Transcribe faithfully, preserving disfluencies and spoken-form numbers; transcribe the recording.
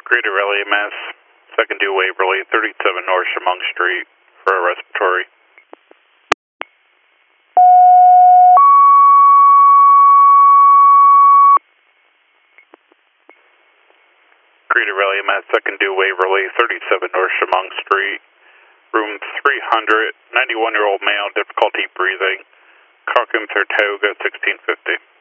Greater Rally M S, second due Waverly, thirty-seven North Chemung Street for a respiratory. Greater Rally M S, second due Waverly, thirty-seven North Chemung Street, room three hundred, ninety-one year old male, difficulty breathing, Caucum Saratoga, sixteen fifty.